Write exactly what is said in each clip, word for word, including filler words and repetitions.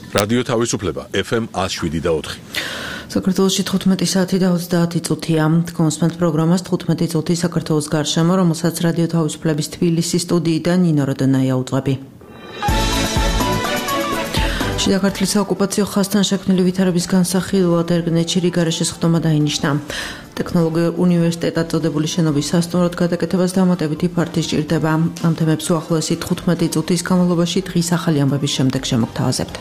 რადიო თავისუფლება ეფ ემ one oh seven და four. საქართველოში თხუთმეტი საათი და ოცდაათი წუთია. Კონსმენთ პროგრამას თხუთმეტი წუთი საქართველოს გარშემო, რომელსაც რადიო თავისუფლების თბილისის სტუდიიდან ნინო როდონაია უძღვები. შიდა ქართლის საოკუპაციო ხაზთან შექმნილი ვითარების განსახილველად ერგნეთში რიგარეშეს ხდომა დაინიშნა. ტექნოლოგიურ უნივერსიტეტად წოდებული შენობის სასტუმროდ გადაკეთებას დამატებითი ფართი სჭირდება. ამ თემებს უახლოესი თხუთმეტი წუთის განმავლობაში დღის ახალი ამბების შემდეგ შემოგთავაზებთ.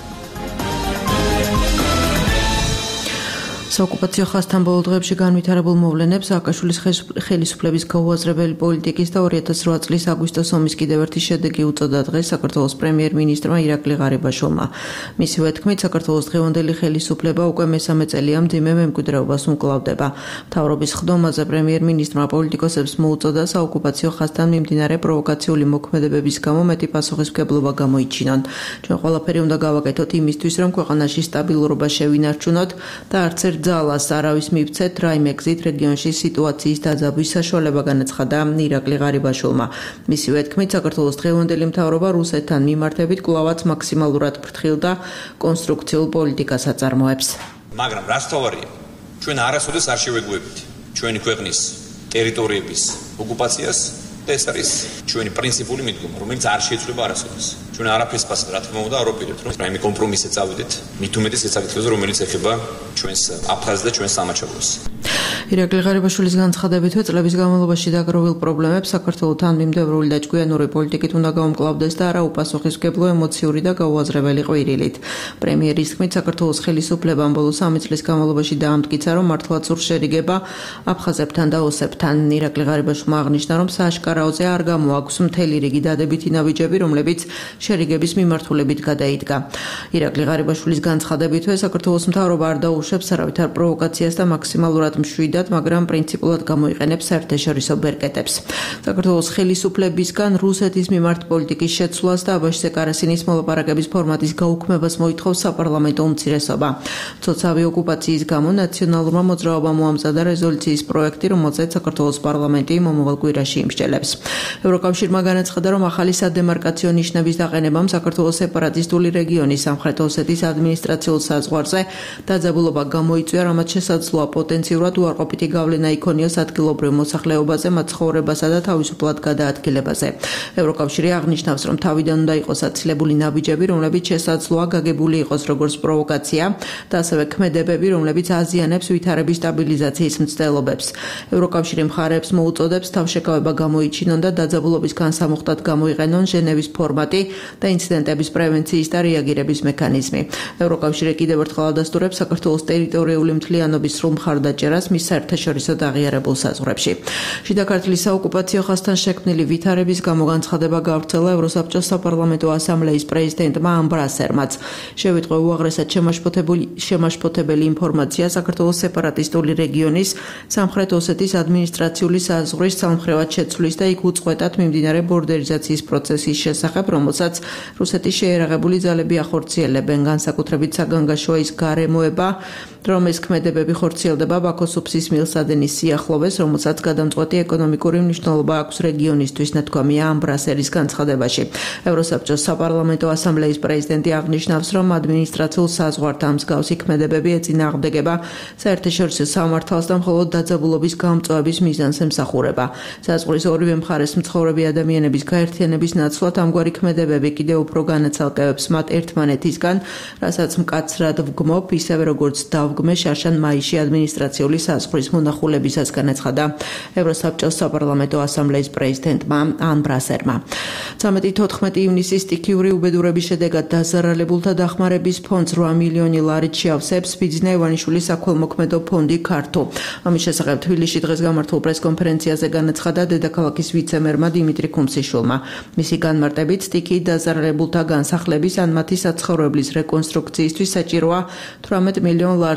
საოკუპაციო ხაზთან ბოლო დღეებში განვითარებულ მოვლენებს სააკაშვილის ხელისუფლების გაუაზრებელი პოლიტიკის და ორი ათას რვა წლის აგვისტოს ომის კიდევ ერთი შედეგი უწოდა დღეს საქართველოს პრემიერ-მინისტრმა ირაკლი ღარიბაშვილმა. მისივე თქმით, საქართველოს დღევანდელი ხელისუფლება უკვე მესამე წელია მძიმე მემკვიდრეობას უმკლავდება. მთავრობის ხდომაზე პრემიერ-მინისტრმა პოლიტიკოსებს მოუწოდა საოკუპაციო ხაზთან მიმდინარე პროვოკაციული მოქმედებების გამო მეტი პასუხისმგებლობა გამოიჩინონ. ჩვენ ყველაფერი უნდა გავაკეთოთ იმისთვის, რომ ქვეყანაში სტაბილურობა შევინარჩუნოთ და არც ერთ ძალას არავის მივცეთ რაიმე გზით რეგიონში სიტუაციის დაძაბვის საშუალება განაცხადა ირაკლი ღარიბაშვილმა. მისივე თქმით, საქართველოს დღევანდელი მთავრობა რუსეთთან მიმართებით კვლავაც მაქსიმალურად ფრთხილ და კონსტრუქციულ პოლიტიკას აწარმოებს. მაგრამ რას თავარია? ჩვენ არასოდეს არ შევეგუებით ჩვენი ქვეყნის ტერიტორიების ოკუპაციას და ეს არის ჩვენი პრინციპული მიდგომა, რომელიც არ შეიცვლება არასოდეს. ჩვენ არაფერს პასად რა თქმა უნდა არ ვაპირებთ, რომ რაიმე კომპრომისზე წავიდეთ, მით უმეტეს ეს საკითხებზე, რომელიც ეხება ჩვენს აფხაზს და ჩვენს სამაჩაბლოს. ირაკლი ღარიბაშვილის განცხადებით, წლების განმავლობაში დაგროვილ პრობლემებს საქართველოსთან მიმდევრული და ჭკვიანური პოლიტიკით უნდა გაუმკლავდეს და არა უპასუხისმგებლო ემოციური და გაუაზრებელი ყვირილით. პრემიერის თქმით, საქართველოს ხელისუფლებამ ბოლო სამი წლის განმავლობაში დაამტკიცა, რომ მართლაც სურს შერიგება აფხაზებთან და ოსებთან. ირაკლი ღარიბაშვილმა აღნიშნა, რომ სააშკარაოზე არ გამოაქვს მთელი რიგი დადებითი ნაბიჯები, რომლებიც შერიგების მიმართულებით გადაიდგა. ირაკლი ღარიბაშვილის განცხადებითვე, საქართველოს მთავრობა არ დაუშვებს არავითარ პროვოკაციას და მაქსიმალურად მშვიდად, მაგრამ პრინციპულად გამოიყენებს საერთაშორისო ბერკეტებს. საქართველოს ხელისუფლებისგან რუსეთის მიმართ პოლიტიკის შეცვლას და აბაშიძე კარასინის მოლაპარაკების ფორმატის გაუქმებას მოითხოვს საპარლამენტო უმცირესობა. მცოცავი ოკუპაციის გამო ნაციონალურმა მოძრაობამ მოამზადა რეზოლუციის პროექტი, რომელზეც საქართველოს პარლამენტი მომავალ კვირაში იმსჯელებს. ევროკავშირმა განაცხადა, რომ ახალი სადემარკაციო ნიშნების დაყენებამ საქართველოს სეპარატისტული რეგიონის სამხრეთ ოსეთის ადმინისტრაციულ საზღვარზე დაძაბულობა გამოიწვია, რამაც შესაძლოა პოტენციურად უარყოფითი გავლენა იქონიოს ადგილობრივ მოსახლეობაზე, მათ ცხოვრებასა და თავისუფლად გადაადგილებაზე. ევროკავშირი აღნიშნავს, რომ თავიდან უნდა იყოს აცილებული ნაბიჯები, რომლებიც შესაძლოა გაგებული იყოს როგორც პროვოკაცია და ასევე ქმედებები, რომლებიც აზიანებს ვითარების სტაბილიზაციის მცდელობებს. ევროკავშირი მხარეებს მოუწოდებს თავშეკავება გამოიჩინონ და დაძაბულობის განსამუხტად გამოიყენონ ჟენევის ფორმატი და ინციდენტების პრევენციის და რეაგირების მექანიზმი. ევროკავშირი კიდევ ერთხელ ადასტურებს საქართველოს ტერიტორიული მთლიანობის სრულ მხარდაჭერას მის საერთაშორისო დაღიარებულ საზღვრებში. შიდა ქართლის საოკუპაციო ხაზთან შექმნილი ვითარების გამო განცხადება გავრცელა ევროსაბჭოს საპარლამენტო ასამბლეის პრეზიდენტმა ამბრასერმაც. შევიტყო უაღრესად შემაშფოთებელი ინფორმაცია საქართველოს სეპარატისტული რეგიონის სამხრეთ ოსეთის ადმინისტრაციული საზღვრის სამხრევად შეცვლის და იქ უწყვეტად მიმდინარე ბორდერიზაციის პროცესის შესახებ, რომელსაც რუსეთის შეერაღებული ძალები ახორციელებენ. განსაკუთრებით საგანგაშოის გარემოება, რომ ეს ქმედებები ხორციელდება ბაქოს უფსის მილსადენის სიახლოვეს, რომელსაც გადამწყვეტი ეკონომიკური მნიშვნელობა აქვს რეგიონისთვის, ნათქვამია ამბრასერის განცხადებაში. ევროსაბჭოს საპარლამენტო ასამბლეის პრეზიდენტი აღნიშნავს, რომ ადმინისტრაციულ საზღვართან მსგავსი ქმედებები ეწინააღმდეგება საერთაშორისო სამართალს და მხოლოდ დაძაბულობის გამწვავების მიზანს ემსახურება. საზღვრის ორივე მხარეს მცხოვრები ადამიანების გაერთიანების ნაცვლად ამგვარი ქმედებები კიდევ უფრო განაცალკევებს მათ ერთმანეთისგან, რასაც მკაცრად ვგმობ, ისევე როგორც დავგმე შარშან მაისში ადმინისტრაციული საზღვრის მონახულებისას, განაცხადა ევროსაბჭოს საპარლამენტო ასამბლეის პრეზიდენტმა ამბრასერმა. ცამეტი თოთხმეტი ივნისის სტიქიური უბედურების შედეგად დაზარალებულთა დახმარების ფონდს რვა მილიონი ლარით შეავსებს ბიძინა ივანიშვილის საქველმოქმედო ფონდი ქართო. ამის შესახებ თბილისში დღეს გამართულ პრესკონფერენციაზე განაცხადა დედაქალაქის ვიცე-მერმა დიმიტრი ქუმსიშვილმა. მისი განმარტებით, სტიქიით დაზარალებულთა განსახლების ან მათი საცხოვრებლის რეკონსტრუქციისთვის საჭიროა თვრამეტ მილიონ ლარზე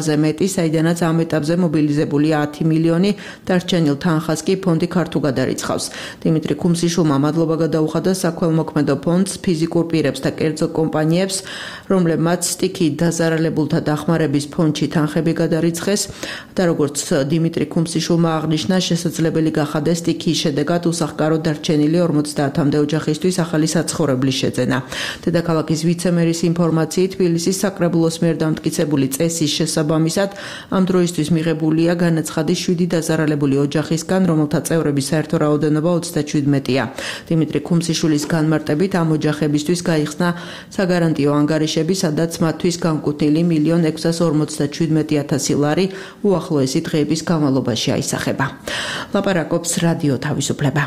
დოლარზე მეტი, საიდანაც ამ ეტაპზე მობილიზებულია ათი მილიონი, დარჩენილ თანხას კი ფონდი ქართულ გადარიცხავს. დიმიტრი ქუმსიშვილმა მადლობა გადაუხადა საქველმოქმედო ფონდს, ფიზიკურ პირებს და კერძო კომპანიებს, რომლებმაც სტიქიით დაზარალებულთა დახმარების ფონდში თანხები გადარიცხეს და როგორც დიმიტრი ქუმსიშვილმა აღნიშნა, შესაძლებელი გახადეს სტიქიის შედეგად უსახკაროდ დარჩენილი ორმოცდაათამდე ოჯახისთვის ახალი საცხოვრებლის შეძენა. დედაქალაქის ვიცემერის ინფორმაციით, თბილისის საკრებულოს მიერ დამტკიცებული წესის შესაბამისად ამ დროისთვის მიღებულია განაცხადი შვიდი დაზარალებული ოჯახისგან, რომელთა წევრების საერთო რაოდენობა ოცდაშვიდმეტია. დიმიტრი ქუმსიშვილის განმარტებით ამ ოჯახებისთვის გაიხსნა საგარანტიო ანგარიშები, სადაც მათთვის განკუთვნილი მილიონ ექვსას ორმოცდაშვიდმეტი ათასი ლარი უახლოესი დღეების განმავლობაში აისახება. ლაპარაკობს რადიო თავისუფლება.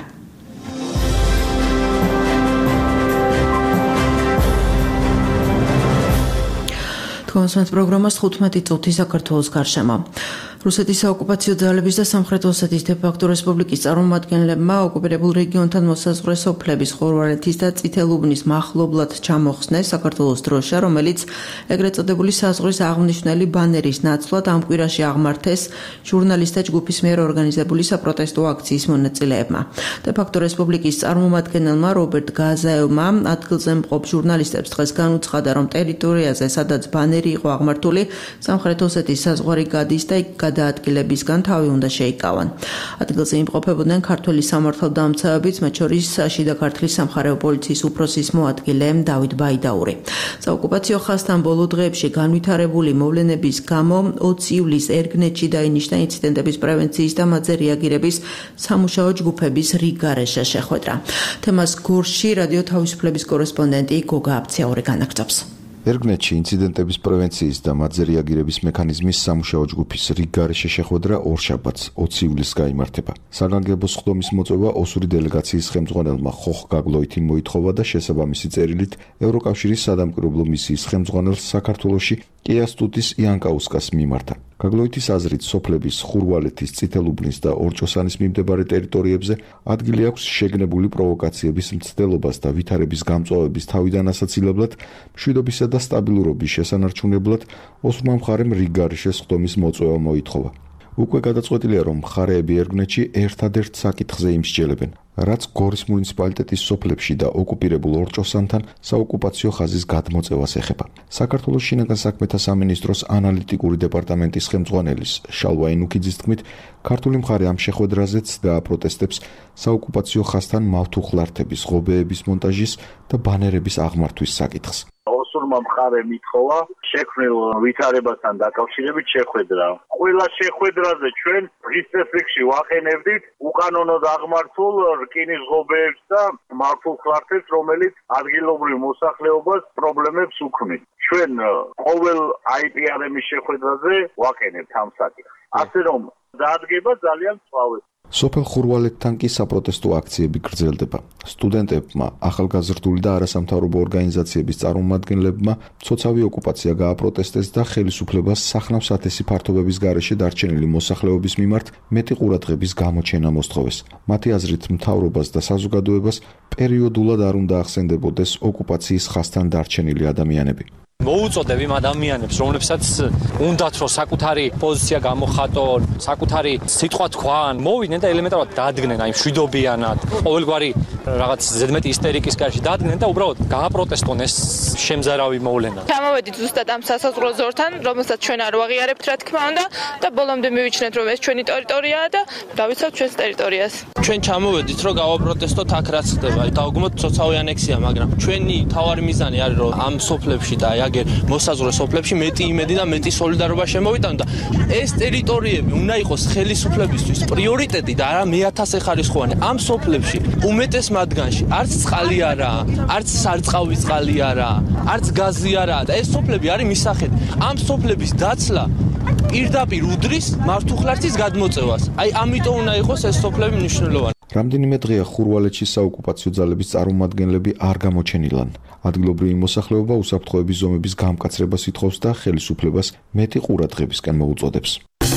კონსულტანტ პროგრამას თხუთმეტი წუთი საქართველოს გარშემო. რუსეთის საოკუპაციო ძალების და სამხრეთ ოსეთის დე-ფაქტო რესპუბლიკის წარმომადგენლებმა ოკუპირებულ რეგიონთან მოსაზღვრე სოფლების ხორვალეთის და წითელუბნის მახლობლად ჩამოხსნეს საქართველოს დროშა, რომელიც ეგრეთ წოდებული საზღვრის აღმნიშვნელი ბანერის ნაცვლად ამ კვირაში აღმართეს ჟურნალისტთა ჯგუფის მიერ ორგანიზებული საპროტესტო აქციის მონაწილეებმა. დე-ფაქტო რესპუბლიკის წარმომადგენელმა რობერტ გაზაევმა ადგილზე მყოფ ჟურნალისტებს დღეს განუცხადა, რომ ტერიტორიაზე, სადაც ბანერი იყო აღმართული, სამხრეთ ოსეთის საზღვარი გადის და იქ გადაადგილებისგან თავი უნდა შეიკავან. ადგილზე იმყოფებოდნენ ქართველი სამართალდამცავებიც, მათ შორის შიდა ქართლის სამხარეო პოლიციის უფროსის მოადგილე დავით ბაიდაური. საოკუპაციო ხაზთან ბოლო დღეებში განვითარებული მოვლენების გამო ოცი ივლისს ერგნეთში დაინიშნა ინციდენტების პრევენციის და მათზე რეაგირების სამუშაო ჯგუფების რიგგარეშე შეხვედრა. თემას გორში რადიო თავისუფლების კორესპონდენტი გოგა აბციაური განაგრძობს. ერგნეთში ინციდენტების პრევენციის და მათზე რეაგირების მექანიზმის სამუშაო ჯგუფის რიგგარეშე შეხვედრა ორშაბათს ოცი ივლისს გაიმართება. საგანგებო სხდომის მოწვევა ოსური დელეგაციის ხელმძღვანელმა ხოხ გაგლოითიმ მოითხოვა და შესაბამისი წერილით ევროკავშირის სადამკვირვებლო მისიის ხელმძღვანელს საქართველოში კიასტუტის იანკაუსკას მიმართა. გაგლოითის აზრით, სოფლების ხურვალეთის, წითელუბნის და ორჭოსანის მიმდებარე ტერიტორიებზე ადგილი აქვს შეგნებული პროვოკაციების მცდელობას და ვითარების გამწვავების თავიდან ასაცილებლად, მშვიდობისა და სტაბილურობის შესანარჩუნებლად ოსურმა მხარემ რიგგარეშე სხდომის მოწვევა მოითხოვა. უკვე გადაწყვეტილია, რომ მხარეები ერგნეთში ერთადერთ საკითხზე იმსჯელებენ, რაც გორის მუნიციპალიტეტის სოფლებში და ოკუპირებულ ორჭოსანთან საოკუპაციო ხაზის გადმოწევას ეხება. საქართველოს შინაგან საქმეთა სამინისტროს ანალიტიკური დეპარტამენტის ხელმძღვანელის შალვა ინუქიძის თქმით, ქართული მხარე ამ შეხვედრაზეც დააპროტესტებს საოკუპაციო ხაზთან მავთუხლართების, ღობეების მონტაჟის და ბანერების აღმართვის საკითხს. ოსურმა მხარემ ითხოვა შექმნილ ვითარებასთან დაკავშირებით შეხვედრა. ყველა შეხვედრაზე ჩვენ დღის წესრიგში ვაყენებდით უკანონოდ აღმართულ რკინის ღობეებს და მავთუხლართებს, რომელიც ადგილობრივ მოსახლეობას პრობლემებს უქმნის. ჩვენ ყოველ აი პი არ ემის შეხვედრაზე ვაყენებთ ამ საკითხს. ასე რომ დადგება ძალიან სწავლა. სოფელ ხურვალეთთან კი საპროტესტო აქციები გრძელდება. სტუდენტებმა, ახალგაზრდული და არასამთავრობო ორგანიზაციების წარმომადგენლებმა მცოცავი ოკუპაცია გააპროტესტეს და ხელისუფლებას სახნავს ათასი ფართობების გარეშე დარჩენილი მოსახლეობის მიმართ მეტი ყურადღების გამოჩენა მოსთხოვეს. მათი აზრით, მთავრობას და საზოგადოებას პერიოდულად არ უნდა ახსენდებოდეს ოკუპაციის ხაზთან დარჩენილი ადამიანები. მოუწოდებ იმ ადამიანებს, რომლებსაც უნდათ რომ საკუთარი პოზიცია გამოხატონ, საკუთარი სიტყვა თქვან, მოვიდნენ და ელემენტარულად დადგნენ, აი მშვიდობიანად, ყოველგვარი რაღაც ზედმეტი ისტერიკის გარშე დადგნენ და უბრალოდ გააპროტესტონ ეს შემზარავი მოვლენა. ჩამოვედით ზუსტად ამ სასაზღვრო ზორთან, რომელსაც ჩვენ არ ვაღიარებთ, რა თქმა უნდა, და ბოლომდე მივიჩნეთ, რომ ეს ჩვენი ტერიტორიაა და დავიცავთ ჩვენს ტერიტორიას. ჩვენ ჩამოვედით, რომ გავაპროტესტოთ აქ რაც ხდება, დავგმოთ ცოცხალი ანექსია, მაგრამ ჩვენი თავარი მიზანი არის, რომ ამ სოფლებში და აგერ მოსაზღვრე სოფლებში მეტი იმედი და მეტი სოლიდარობა შემოვიტანოთ და ეს ტერიტორიები უნდა იყოს ხელისუფლებისთვის პრიორიტეტი და არა მეათასე ხარისხოვანი. ამ სოფლებში უმეტეს მათგანში არც წყალი არაა, არც სარწყავი წყალი არაა, არც გაზი არაა და ეს სოფლები არის მისახედი. ამ სოფლების დაცლა პირდაპირ უდრის მართუხლართის გადმოწევას. აი ამიტომ უნდა იყოს ეს სოფლები მნიშვნელოვანი. რამდენიმე დღეა ხურვალეთში საოკუპაციო ძალების წარმომადგენლები არ გამოჩენილან. ადგილობრივი მოსახლეობა უსაფრთხოების ზომების გამკაცრებას ითხოვს და ხელისუფლებას მეტი ყურადღებისკენ მოუწოდებს.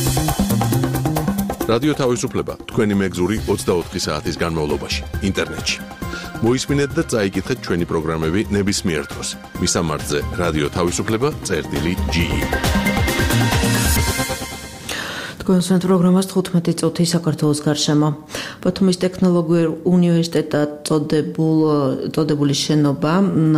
რადიო თავისუფლება თქვენი მეგზური ოცდაოთხი საათის განმავლობაში ინტერნეტში. მოისმინეთ და წაიკითხეთ ჩვენი პროგრამები ნებისმიერ დროს. მისამართზე რადიო თავისუფლება წერტილი ჯი ი. Თქვენს პროგრამას თხუთმეტი წუთი საქართველოს გარშემო. ბათუმის ტექნოლოგიურ უნივერსიტეტად წოდებულ წოდებული შენობა,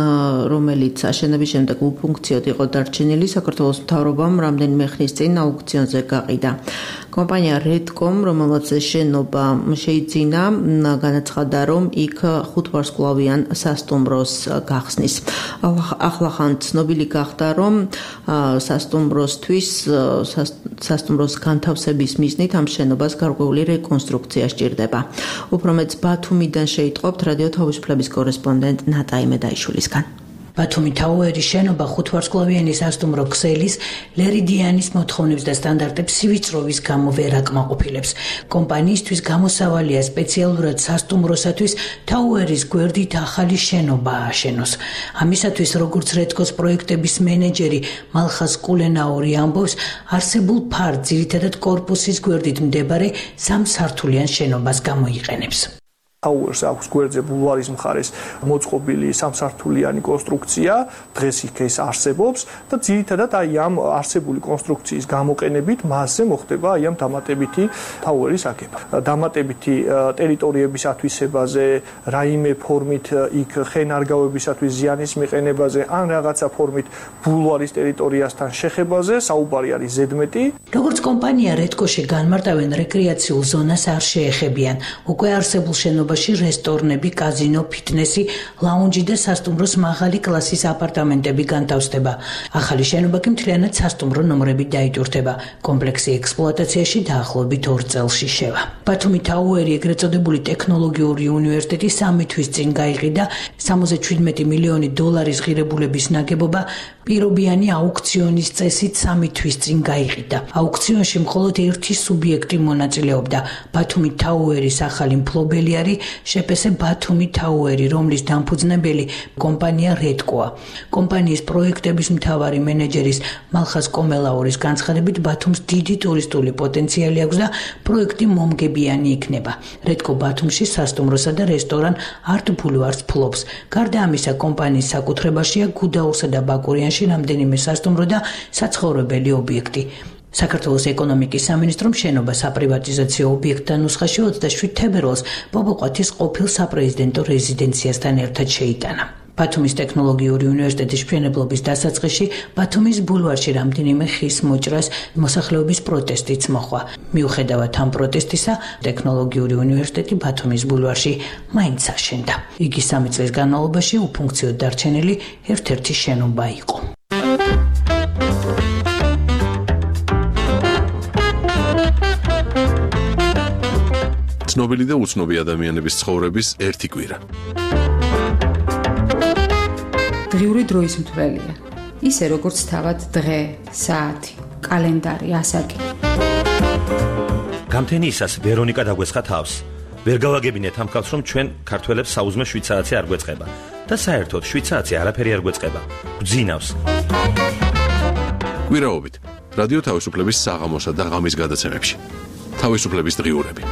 რომელიც აშენების შემდეგ უფუნქციოდ იყო დარჩენილი, საქართველოს მთავრობამ რამდენიმე ხნის წინ აუქციონზე გაყიდა. კომპანია Redcom, რომელმაც შენობა შეიძინა, განაცხადა, რომ იქ ხუთვარსკვლავიან სასტუმროს გახსნის. ახლახან ცნობილი გახდა, რომ სასტუმროსთვის სასტუმროს განთავსების მიზნით ამ შენობას გარკვეული რეკონსტრუქცია სჭირდება. უფრო მეტს ბათუმიდან შეიტყობთ რადიო თავისუფლების კორესპონდენტ ნატაი მედაიშვილისგან. ბათუმი თაუერის შენობა ხუთვარსკვლავიანი სასტუმრო ქსელის ლერიდიანის მოთხოვნებს და სტანდარტებს სივიწროვის გამო ვერ აკმაყოფილებს. კომპანიისთვის გამოსავალია სპეციალურად სასტუმროსათვის თაუერის გვერდით ახალი შენობა ააშენოს. ამისათვის, როგორც Redcom-ს პროექტების მენეჯერი მალხაზ კულენაური ამბობს, არსებულ ფარდ ძირითადად კორპუსის გვერდით მდებარე სამსართულიან შენობას გამოიყენებს. Towers აქვს გვერდზე ბულვარის მხარეს მოწყობილი სამსართულიანი კონსტრუქცია, დღეს იქ ეს არსებობს და ძირითადად აი ამ არსებული კონსტრუქციის გამოყენებით მასზე მოხდება აი ამ დამატებითი ტაუერის აგება. დამატებითი ტერიტორიების ათვისებაზე, რაიმე ფორმით იქ ხენარგავებისათვის ზიანის მიყენებაზე, ან რაღაცა ფორმით ბულვარის ტერიტორიასთან შეხებაზე, საუბარი არის ზედმეტი. როგორც კომპანია Redcom-ში განმარტავენ, რეკრეაციულ ზონას არ შეეხებიან. უკვე არსებულ შენობას რესტორნები, კაზინო, ფიტნესი, ლაუნჯი და სასტუმროს მაღალი კლასის აპარტამენტები განთავსდება. ახალი შენობა კი მთლიანად სასტუმრო ნომრებით დაიტვირთება. კომპლექსი ექსპლუატაციაში დაახლოებით ორ წელში შევა. ბათუმი თაუერი, ეგრეთ წოდებული ტექნოლოგიური უნივერსიტეტი სამი თვის წინ გაიყიდა სამოცდაშვიდმეტი მილიონი დოლარის ღირებულების ნაგებობა პირობიანი აუქციონის წესით სამი თვის წინ გაიყიდა. აუქციონში მხოლოდ ერთი სუბიექტი მონაწილეობდა. ბათუმი თაუერის ახალი მფლობელი არის შეპესე ბათუმი თაუერი, რომლის დამფუძნებელი კომპანია Redcom-ა. კომპანიის პროექტების მთავარი მენეჯერის მალხაზ კულენაურის განცხადებით, ბათუმს დიდი ტურისტული პოტენციალი აქვს და პროექტი მომგებიანი იქნება. Redcom ბათუმში სასტუმროსა და რესტორან Art Boulevard-ს ფლობს. გარდა ამისა, კომპანიის საკუთრებაშია გუდაურსა და ბაკურიანში რამდენიმე სასტუმრო და საცხოვრებელი ობიექტი. საქართველოს ეკონომიკის სამინისტრომ შენობა საპრივატიზაციო ობიექტთა ნუსხაში ოცდაშვიდ თებერვალს ბობოყვათის ყოფილ საპრეზიდენტო რეზიდენციასთან ერთად შეიტანა. ბათუმის ტექნოლოგიური უნივერსიტეტის მშენებლობის დასაწყისში ბათუმის ბულვარში რამდენიმე ხის მოჭრას მოსახლეობის პროტესტიც მოხვა. მიუხედავად ამ პროტესტისა, ტექნოლოგიური უნივერსიტეტი ბათუმის ბულვარში მაინც აშენდა. იგი სამი წლის განმავლობაში უფუნქციოდ დარჩენილი ერთ-ერთი შენობა იყო. ცნობილი და უცნობი ადამიანების ცხოვრების ერთი კვირა. დღიური დროის მთვრელია. ისე როგორც თავად დღე, საათი, კალენდარი, ასაკი. გამთენიისას ვერონიკა დაგვესხა თავს. ვერ გავაგებინეთ ამ ხალხს, რომ ჩვენ ქართველებს საუზმე შვიდ საათზე არ გვეწყება და საერთოდ შვიდ საათზე არაფერი არ გვეწყება. გძინავს. კვირაობით რადიო თავისუფლების საღამოსა და ღამის გადაცემებში. თავისუფლების დღიურები.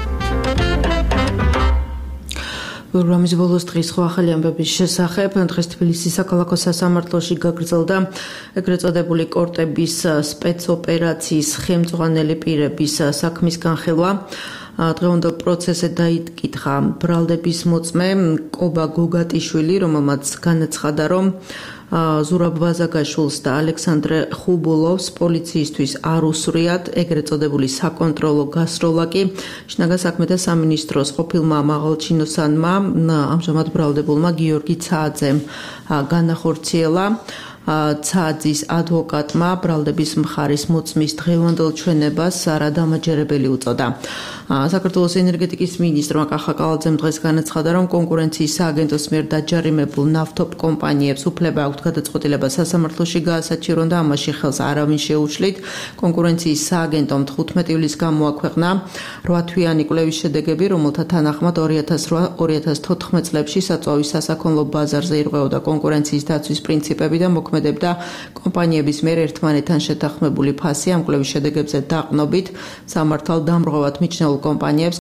პროგრამის ბოლოს დღის სხვა ახალი ამბების შესახებ დღეს თბილისის საქალაქო სასამართლოში გაგრძელდა ეგრეთ წოდებული კორტების სპეცოპერაციის ხელმძღვანელი პირების საქმის განხილვა. დღევანდელ პროცესზე დაიკითხა ბრალდების მოწმე კობა გოგატიშვილი, რომელმაც განაცხადა, რომ ზურაბ ბაზაგაშვილს და ალექსანდრე ხუბულოვს პოლიციისთვის არ უსვრიათ ეგრეთ წოდებული საკონტროლო გასროლა კი შინაგან საქმეთა სამინისტროს ყოფილმა მაღალჩინოსანმა ამჟამად ბრალდებულმა გიორგი ცააძემ განახორციელა. ცააძის ადვოკატმა ბრალდების მხარის მოწმის დღევანდელ ჩვენებას არადამაჯერებელი უწოდა. საქართველოს ენერგეტიკის მინისტრმა კახა კალაძემ დღეს განაცხადა, რომ კონკურენციის სააგენტოს მიერ დაჯარიმებულ ნავთობ კომპანიებს უფლება აქვთ გადაწყვეტილება სასამართლოში გაასაჩივრონ და ამაში ხელს არავინ შეუშლით. კონკურენციის სააგენტომ თხუთმეტი ივლისს გამოაქვეყნა რვათვიანი კვლევის შედეგები, რომელთა თანახმად ორი ათას რვა ორი ათას თოთხმეტ წლებში საწვავის სასაქონლო ბაზარზე ირღვეოდა კონკურენციის დაცვის პრინციპები და მოქმედებდა კომპანიების მიერ ერთმანეთთან შეთანხმებული ფასი. ამ კვლევის შედეგებზე დაყნობით სამართალ დამრღვევად მიჩნეულ კომპანიებს